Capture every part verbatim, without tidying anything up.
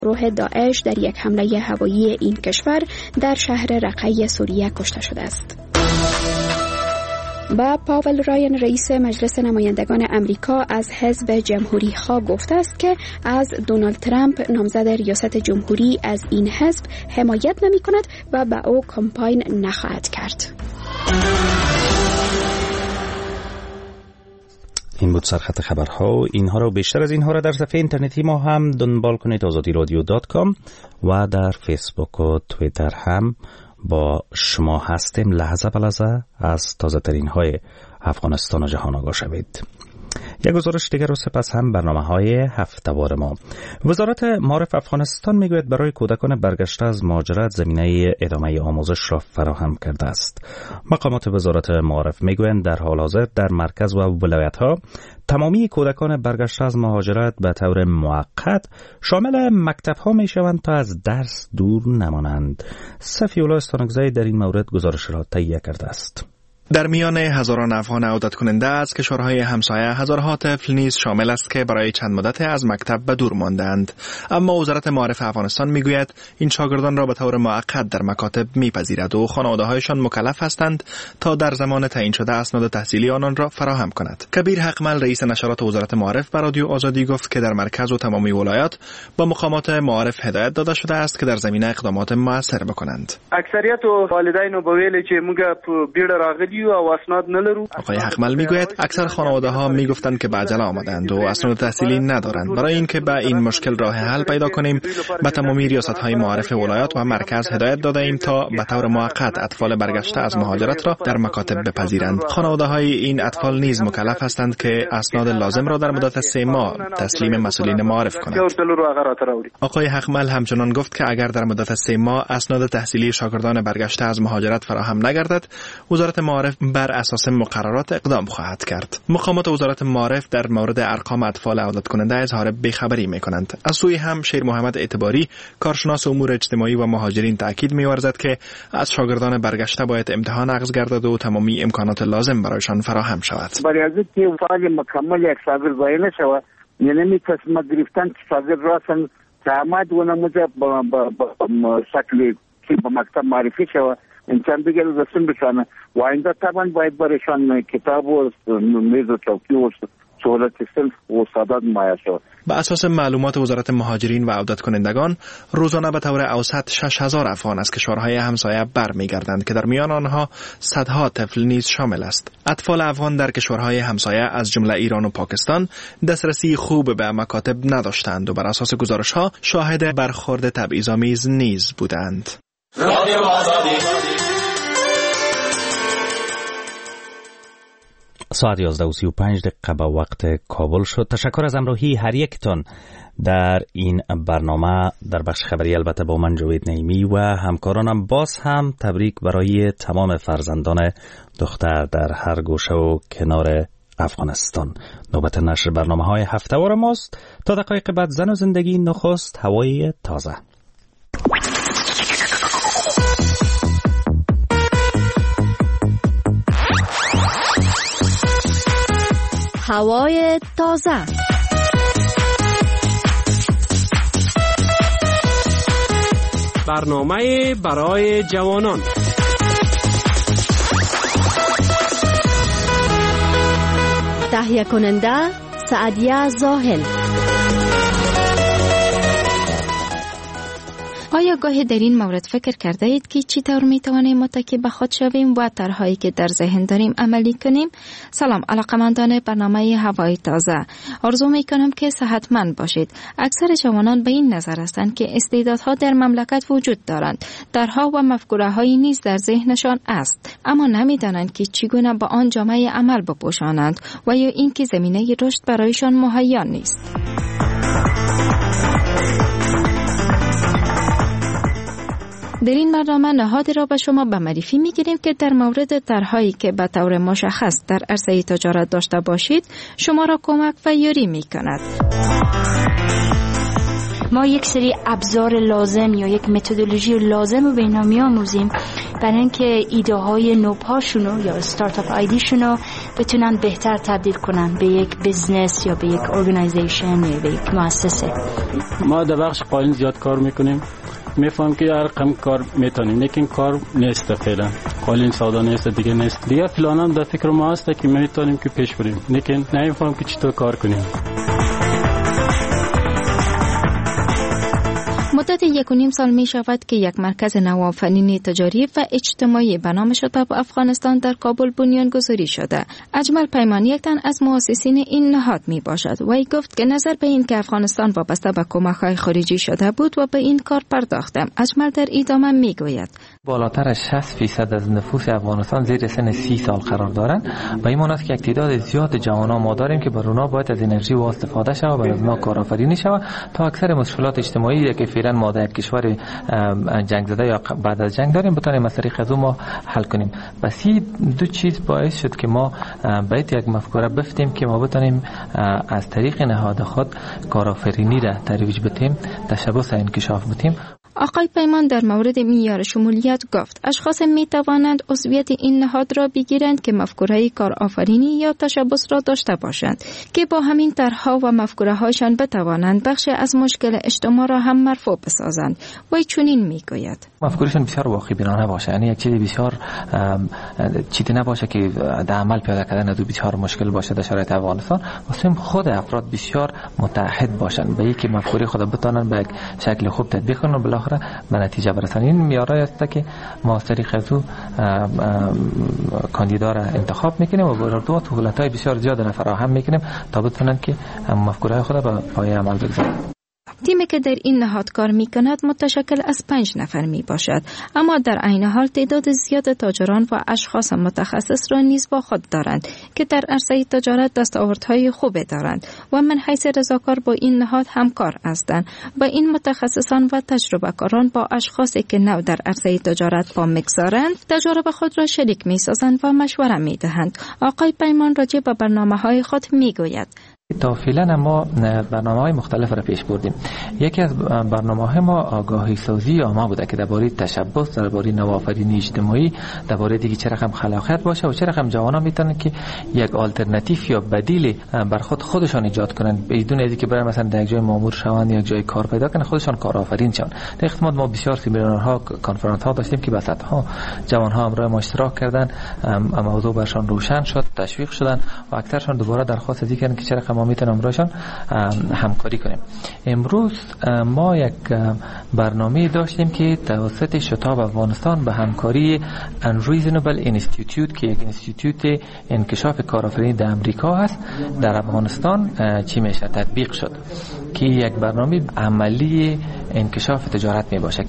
گروه داعش در یک حمله هوایی این کشور در شهر رقه سوریه کشته شده است. و پاول رایان رئیس مجلس نمایندگان امریکا از حزب جمهوری خواه گفته است که از دونالد ترامپ نامزد ریاست جمهوری از این حزب حمایت نمی کند و به او کمپاین نخواهد کرد. این بود سرخط خبرها. اینها رو بیشتر از اینها را در صفحه اینترنتی ما هم دنبال کنید آزادی رادیو دات کام و در فیسبوک و توییتر هم با شما هستیم. لحظه به لحظه از تازه ترین های افغانستان و جهان آگاه شوید. یک گزارش دیگر رو سپس هم برنامه های هفته‌وار ما. وزارت معارف افغانستان میگوید برای کودکان برگشته از مهاجرت زمینه ادامه آموزش را فراهم کرده است. مقامات وزارت معارف میگویند در حال حاضر در مرکز و ولایت ها تمامی کودکان برگشته از مهاجرت به طور موقت شامل مکتب ها می شوند تا از درس دور نمانند. صفی الله استانکزی در این مورد گزارش را تهیه کرده است. در میان هزاران افغان عودت کننده از کشورهای همسایه هزارها طفل نیز شامل است که برای چند مدت از مکتب به دور ماندند. اما وزارت معارف افغانستان میگوید این شاگردان را به طور موقت در مکاتب میپذیرد و خانواده‌هایشان مکلف هستند تا در زمان تعیین شده اسناد تحصیلی آنان را فراهم کند. کبیر حقمل رئیس نشرات وزارت معارف به رادیو آزادی گفت که در مرکز و تمامی ولایات با مقامات معارف هدایت داده شده است که در زمینه اقدامات موثر بکنند. اکثریت والدین و بویل چې موږ بیړه راغلی آقای حقمل میگوید اکثر خانواده ها میگفتند که به عجله آمدند و اسناد تحصیلی ندارند. برای اینکه به این مشکل راه حل پیدا کنیم به تمامی ریاست های معارف ولایات و مرکز هدایت داده ایم تا به طور موقت اطفال برگشته از مهاجرت را در مکاتب بپذیرند. خانواده های این اطفال نیز مکلف هستند که اسناد لازم را در مدت سه ماه تسلیم مسئولین معارف کنند. آقای حقمل همچنان گفت که اگر در مدت سه ماه اسناد تحصیلی شاگردان برگشته از مهاجرت فراهم نگردد وزارت معارف بر اساس مقررات اقدام خواهد کرد. مقامات وزارت معارف در مورد ارقام اطفال عودت کننده اظهار بیخبری می‌کنند. از سوی هم شیر محمد اعتباری کارشناس امور اجتماعی و مهاجرین تاکید می‌ورزد که از شاگردان برگشته باید امتحان اخذ گردد و تمامی امکانات لازم برایشان فراهم شود. برای از اینکه فعال مکمل یک شاگرد وایل شود یعنی تصمیم گرفتن که شاگرد راسن تعهد و نموده با شکلی که به مکتب معرفی شود انسان دیگر رسم بشانه و اینجا طبعا باید برایشان کتاب و میز و چوکی و سهولت سلف و سادات مایه شود. به اساس معلومات وزارت مهاجرین و عودت کنندگان روزانه به طور اوسط شش هزار افغان از کشورهای همسایه برمیگردند که در میان آنها صدها طفل نیز شامل است. اطفال افغان در کشورهای همسایه از جمله ایران و پاکستان دسترسی خوب به مکاتب نداشتند و بر اساس گزارش‌ها شاهد برخورد تبعیض‌آمیز نیز بودند. رادیو آزادی. ساعت یازده و سی و پنج دقیقه به وقت کابل شد. تشکر از همراهی هر یکتان در این برنامه در بخش خبری، البته با من جاوید نعیمی و همکارانم. باز هم تبریک برای تمام فرزندان دختر در هر گوشه و کنار افغانستان. نوبت نشر برنامه های هفته‌وار ماست. تا دقایق بعد زن و زندگی، نخست هوای تازه. هوای تازه. برنامه برای جوانان. تهیه کننده سعدیه زاهل. آیا گاهی در این مورد فکر کرده اید که چطور می توانیم متکی به خود شویم و طرح‌هایی که در ذهن داریم عملی کنیم؟ سلام علاقه‌مندان برنامه هوای تازه. آرزو می کنم که صحتمند باشید. اکثر جوانان به این نظر هستند که استعدادها در مملکت وجود دارند. طرح‌ها و مفکوره‌هایی نیز در ذهنشان است، اما نمی‌دانند که چگونه با آن جامعه عمل بپوشانند و یا اینکه زمینه رشد برایشان مهیا نیست. در این برنامه نهادی را به شما به معرفی می‌گیریم که در مورد طرح‌هایی که به طور مشخص در عرصه تجارت داشته باشید شما را کمک و یاری می‌کند. ما یک سری ابزار لازم یا یک متدولوژی لازم رو به اینا می‌آموزیم برای اینکه ایده های نوپاشونو یا استارتاپ آیدیشونو بتونن بهتر تبدیل کنن به یک بیزنس یا به یک ارگانایزیشن یا به یک مؤسسه. ما در بخش قالین زیاد کار میکنیم، میفهم که هر کم کار میتونیم، لیکن کار نیست فعلا. قالین سودا نیست، دیگه نیست. دیگه پلان هم در فکر ما هست که میتونیم که پیش بریم، لیکن نمیفهم که چطور کار کنیم. مدت یک و نیم سال می شود که یک مرکز نوآفرینی تجاری و اجتماعی به نام شتاب افغانستان در کابل بنیان گذاری شده. اجمل پیمانی یک تن از مؤسسین این نهاد می باشد. وی گفت که نظر به این که افغانستان وابسته به کمک‌های خارجی شده بود و به این کار پرداختم. اجمل در ادامه می گوید بالاتر از شصت درصد از نفوس افغانستان زیر سن سی سال قرار دارند و این معنی است که یک تعداد زیاد جوانان ما داریم که بر اونها باید از انرژی و استفاده شود و بر اونها کارآفرینی شود تا اکثر مشکلات اجتماعی که فعلا ما در کشور جنگ زده یا بعد از جنگ داریم بتونیم از طریق از ما حل کنیم. بس دو چیز باعث شد که ما باید یک مفکوره بفتیم که ما بتونیم از طریق نهاد خود کارآفرینی را ترویج بدیم، تشبث انکشاف بدیم. آقای پیمان در مورد معیار شمولیت گفت اشخاص می توانند عضویت این نهاد را بگیرند که مفکوره کارآفرینی یا تشبث را داشته باشند که با همین طرح‌ها و مفکوره هاشان بتوانند بخش از مشکل اجتماع را هم مرفوع بسازند. و چنین میگوید مفکورشون بسیار واقعی بینانه باشه، یعنی یک چیز بسیار چیزی نباشه که در عمل پیاده کردن از بسیار مشکل باشه در شرایط افغانستان. واسه خود افراد بسیار متحد باشن به اینکه مفکوره خود بتونن به یک شکل خوب تطبیق کنن و بالاخره به نتیجه برسن. این معیارایی است که ما از طریق از او کاندیدا را انتخاب میکنیم و با دو سهولت‌های بسیار زیاد را فراهم میکنیم تا بتونن که مفکوره خود به پایه عمل بگذارن. تیمی که در این نهاد کار می کند متشکل از پنج نفر می باشد، اما در عین حال تعداد زیاد تاجران و اشخاص متخصص را نیز با خود دارند که در عرصه تجارت دستاوردهای خوبی دارند و من حیث رضاکار با این نهاد همکار هستند. با این متخصصان و تجربه کاران با اشخاصی که نو در عرصه تجارت پا می‌گذارند تجربه خود را شریک می سازند و مشوره می دهند. آقای پیمان راجع به برنامه‌های خود می گوید تا فعلا ما برنامه‌های مختلف را پیش بردیم. یکی از برنامه‌های ما آگاهی سازی آما بوده که درباره تشبث، درباره نوآفرینی اجتماعی، درباره دیگه چه رقم خلاقیت باشه و چه رقم جوانان میتونن که یک آلترناتیو یا بدیل بر خود خودشان ایجاد کنن بدون اینکه برن مثلا در یک جای مامور شوند یا یک جای کار پیدا کنن، خودشان کارآفرین شون. در اختماد ما بسیار سمینارها، کنفرانس‌ها داشتیم که بسطها جوان‌ها همراه ما اشتراک کردن، موضوع برشان روشن شد، تشویق شدن و اکثرشان دوباره درخواست ازی کردن که چه رقم ما میتونیم امروزشان همکاری کنیم. امروز ما یک برنامه داشتیم که توسط شتاب افغانستان به همکاری Unreasonable Institute که یک انستیتوت انکشاف کارآفرینی در امریکا هست در افغانستان چی میشه تطبیق شد که یک برنامه عملی انکشاف تجارت می باشه.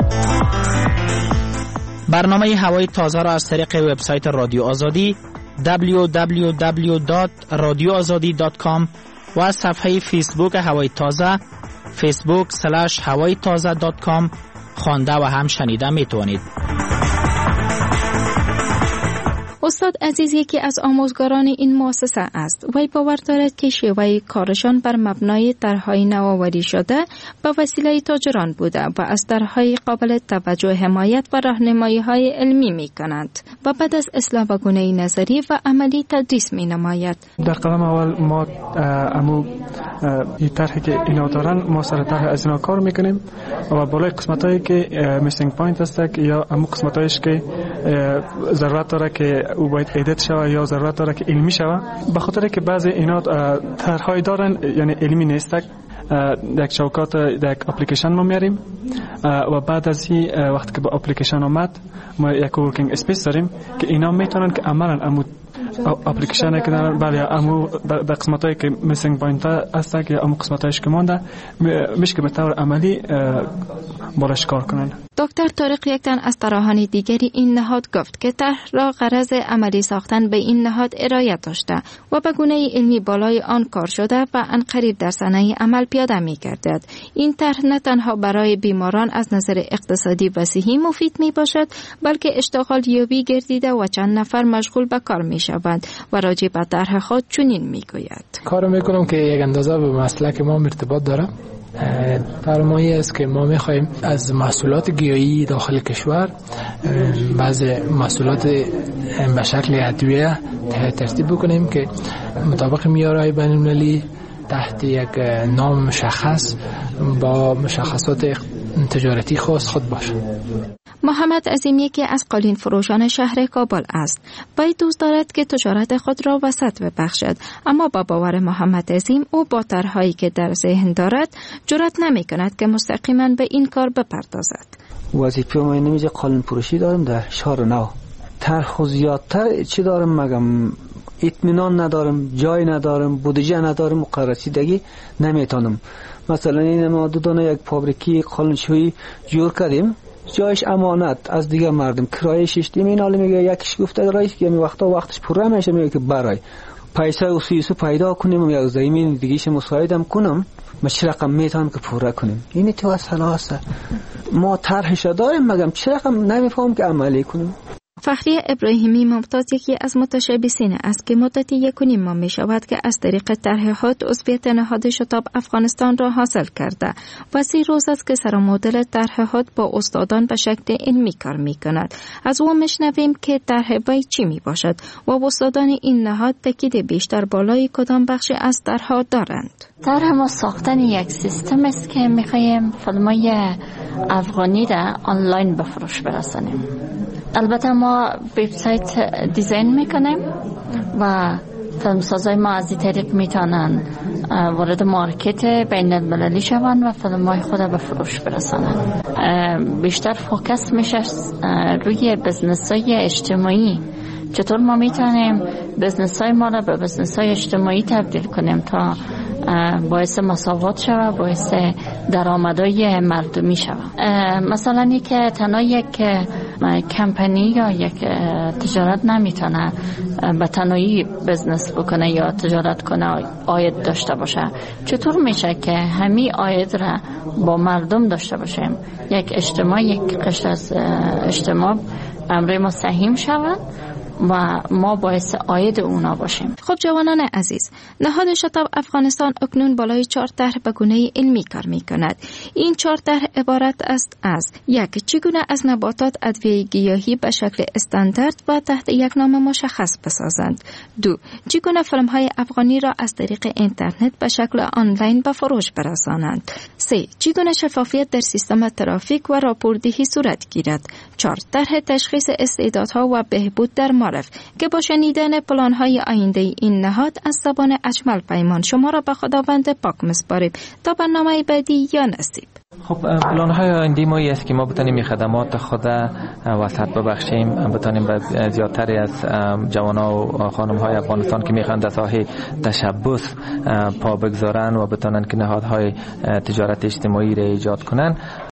برنامه هوای تازه را از طریق وبسایت رادیو آزادی دبلیو دبلیو دبلیو دات رادیو آزادی دات کام و از صفحه فیسبوک هوای تازه فیسبوک سلش هوای تازه دات کام خوانده و هم شنیده میتونید. استاد عزیز یکی از آموزگاران این مؤسسه است. وی باور دارد که شیوه کارشان بر مبنای طرح‌های نوآوری شده به وسیله تاجران بوده و از طرح‌های قابل توجه حمایت و راهنمایی‌های علمی می‌کنند و بعد از اصلاح به گونه نظری و عملی تدریس می‌نماید. در قدم اول ما امو این طرحی که اینا دارن ما سر طرح از اینا کار می‌کنیم و بالای قسمتایی که میسینگ پوینت هست یا امو قسمتایش که ضرورت داره که او باید ایدیت شوه یا ضرورت داره که علمی شوه، به خاطر که بعضی اینا طرح‌های دارن یعنی علمی نیستک، یک شوکات یک اپلیکیشن ما میاریم و بعد از این وقتی که با اپلیکیشن آمد ما یک ورکینگ اسپیس داریم که اینا میتونن که عملاً امو اپلیکیشن که دارن ولی امو به قسمتایی که میسینگ پوینت هست که امو قسمتایش که مونده میشه که به طور عملی بالاش کار کنن. دکتر طارق یکتن از طراحان دیگری این نهاد گفت که طرح را غرض عملی ساختن به این نهاد ارائه داشته و به گونه علمی بالای آن کار شده و عنقریب در صحنه عمل پیاده می گردد. این طرح نه تنها برای بیماران از نظر اقتصادی و صحی مفید می باشد بلکه اشتغال یابی گردیده و چند نفر مشغول به کار می شوند و راجع به طرح خود چنین می گوید. کار می کنم که یک اندازه به مسلک ما ارتباط داره فرمایی است که ما میخوایم از محصولات گیاهی داخل کشور بعض محصولات به شکل ادویه ترتیب بکنیم که مطابق معیارهای بین‌المللی تحت یک نام مشخص با مشخصات تجارتی خاص خود باشه. محمد عظیم یکی از قالین فروشان شهر کابل است. وی دوست دارد که تجارت خود را وسط ببخشد، اما با باور محمد عظیم او با طرح‌هایی که در ذهن دارد جرأت نمی‌کند که مستقیما به این کار بپردازد. وظیفه ما اینه میشه قالین فروشی دارم در شهر نو. طرح زیادتر چی دارم مگم اطمینان ندارم، جای ندارم، بودجه ندارم، مقررسیدگی نمیتونم. مثلا این ما دو دانه یک فابریکی قالینشویی جور کردیم، جایش امانت از دیگه مردم کرایه ششتیم. این حالا میگه یکیش گفته رئیس که می وقتا وقتش پر نمیشه، میگه که برای پیسه اصیلسو پیدا کنیم و یک زمین دیگهش مساعدم کنم ما چه رقم میتونم که پوره کنیم. این تو اصلا است ما طرحش داریم مگم چه رقم نمیفهم که عملی کنیم. فخری ابراهیمی ممتاز یکی از متشبثین است که مدتی یک و نیم ماه می شود که از طریق طرح خود عضویت نهاد شتاب افغانستان را حاصل کرده و سی روز است که سر مدل طرح خود با استادان به شکل علمی کار می کند. از او میشنویم که طرح وی چی می باشد و استادان این نهاد تاکید بیشتر بالای کدام بخشی از طرح دارند. طرح ما ساختن یک سیستم است که میخوایم فیلمای افغانی را آنلاین به فروش برسانیم. البته ما وبسایت دیزاین میکنیم و فیلمسازای ما از این طریق میتونن وارد مارکت بین المللی شوند و فیلمای خود به فروش برسانند. بیشتر فوکس میشه روی بزنس‌های اجتماعی. چطور ما میتونیم بزنس‌های ما را به بزنس‌های اجتماعی تبدیل کنیم تا باعث مساوات شود، باعث درآمدهای مردمی شود. مثلا اینکه که تنها یک کمپانی یا یک تجارت نمیتونه به تنهایی بزنس بکنه یا تجارت کنه عاید داشته باشه. چطور میشه که همین عاید را با مردم داشته باشیم؟ یک اجتماع، یک قشر از اجتماع امروی ما سهیم شود و ما باعث عاید اونا باشیم. خب جوانان عزیز، نهاد شتاب افغانستان اکنون بالای چهار طرح به گونه علمی کار می کند. این چهار طرح عبارت است از: یک، چگونه از نباتات ادویه گیاهی به شکل استاندارد و تحت یک نام مشخص بسازند. دو، چگونه فیلم های افغانی را از طریق اینترنت به شکل آنلاین به فروش برسانند. سه، چگونه شفافیت در سیستم ترافیک و راپوردهی صورت گیرد. چهار، طرح تشخیص استعدادها و بهبود در که با شنیدن پلان‌های آینده این نهاد از زبان اجمل پیمان شما را به خداوند پاک می‌سپاریم تا برنامه بعدی یا نصیب. خب پلان‌های آینده ما است که ما بتونیم این خدمات خود وسط ببخشیم، بتونیم به زیادتری از جوان‌ها و خانم‌های افغانستان که می‌خواهند در ساحه تشبث پا بگذارن و بتونن که نهادهای تجارت اجتماعی را ایجاد کنن